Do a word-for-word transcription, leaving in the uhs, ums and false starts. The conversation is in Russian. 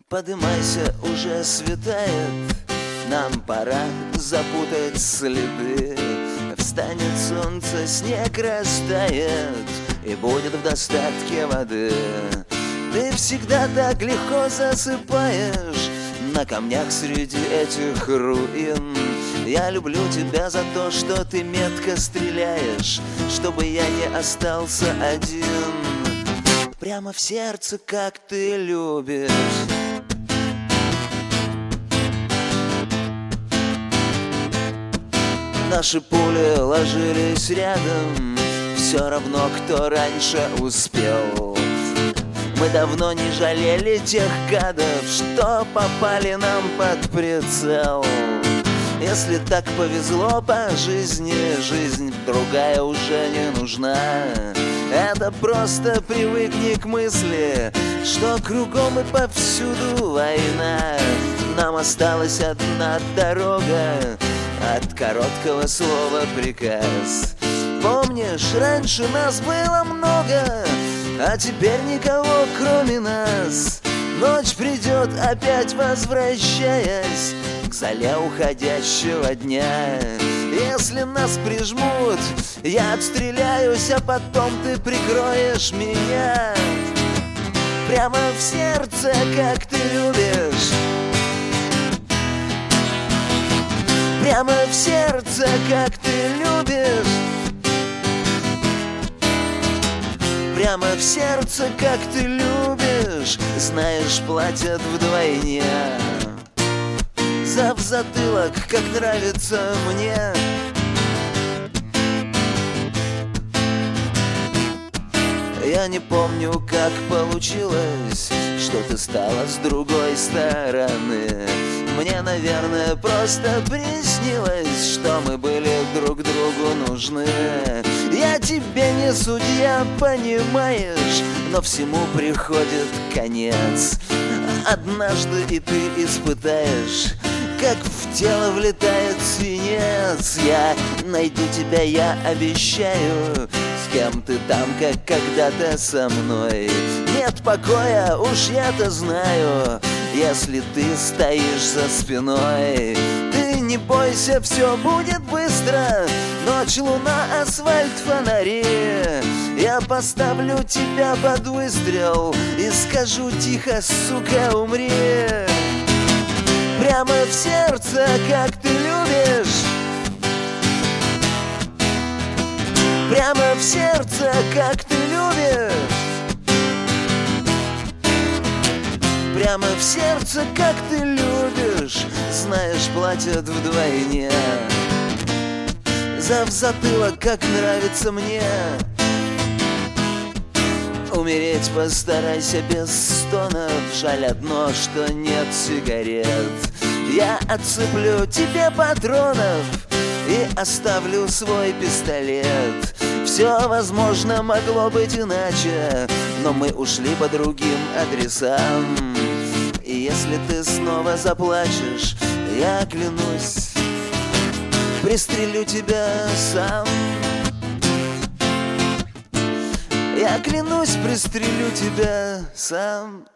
Подымайся, уже светает, нам пора запутать следы. Встанет солнце, снег растает, и будет в достатке воды. Ты всегда так легко засыпаешь на камнях среди этих руин. Я люблю тебя за то, что ты метко стреляешь, чтобы я не остался один. Прямо в сердце, как ты любишь. Наши пули ложились рядом, все равно, кто раньше успел. Мы давно не жалели тех гадов, что попали нам под прицел. Если так повезло по жизни, жизнь другая уже не нужна. Это просто привыкни к мысли, что кругом и повсюду война. Нам осталась одна дорога, от короткого слова приказ. Помнишь, раньше нас было много, а теперь никого, кроме нас. Ночь придет, опять возвращаясь к заре уходящего дня. Если нас прижмут, я отстреляюсь, а потом ты прикроешь меня. Прямо в сердце, как ты любишь. Прямо в сердце, как ты любишь. Прямо в сердце, как ты любишь. Знаешь, платят вдвойне за в затылок, как нравится мне. Я не помню, как получилось, что ты стала с другой стороны. Мне, наверное, просто приснилось, что мы были друг другу нужны. Я тебе не судья, понимаешь, но всему приходит конец. Однажды и ты испытаешь, как в тело влетает свинец. Я найду тебя, я обещаю, с кем ты там, как когда-то со мной. Нет покоя, уж я-то знаю, если ты стоишь за спиной. Ты не бойся, все будет быстро. Ночь, луна, асфальт, фонари. Я поставлю тебя под выстрел и скажу тихо, сука, умри. Прямо в сердце, как ты любишь. Прямо в сердце, как ты любишь. Прямо в сердце, как ты любишь. Знаешь, платят вдвойне за в затылок, как нравится мне. Умереть постарайся без стонов. Жаль одно, что нет сигарет. Я отсыплю тебе патронов и оставлю свой пистолет. Все, возможно, могло быть иначе, но мы ушли по другим адресам. И если ты снова заплачешь, я клянусь, пристрелю тебя сам. Я клянусь, пристрелю тебя сам.